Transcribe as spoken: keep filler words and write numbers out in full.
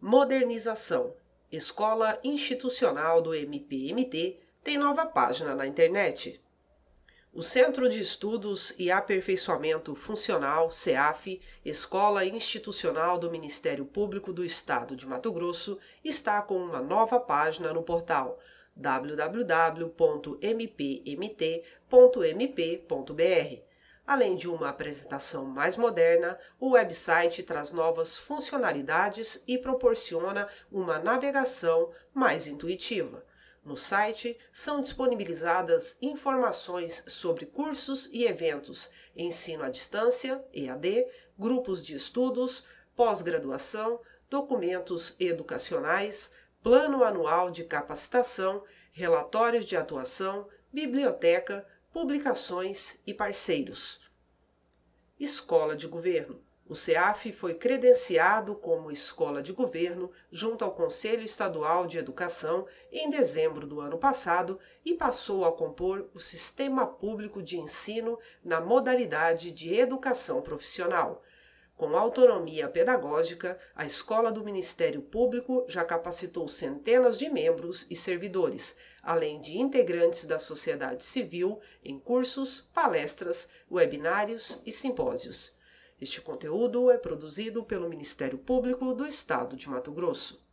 Modernização. Escola Institucional do M P M T tem nova página na internet. O Centro de Estudos e Aperfeiçoamento Funcional, CEAF, Escola Institucional do Ministério Público do Estado de Mato Grosso, está com uma nova página no portal w w w ponto m p m t ponto m p ponto b r. Além de uma apresentação mais moderna, o website traz novas funcionalidades e proporciona uma navegação mais intuitiva. No site são disponibilizadas informações sobre cursos e eventos, ensino à distância, E A D, grupos de estudos, pós-graduação, documentos educacionais, plano anual de capacitação, relatórios de atuação, biblioteca, publicações e parceiros. Escola de Governo. O CEAF foi credenciado como Escola de Governo junto ao Conselho Estadual de Educação em dezembro do ano passado e passou a compor o Sistema Público de Ensino na modalidade de Educação Profissional. Com autonomia pedagógica, a Escola do Ministério Público já capacitou centenas de membros e servidores, além de integrantes da sociedade civil em cursos, palestras, webinários e simpósios. Este conteúdo é produzido pelo Ministério Público do Estado de Mato Grosso.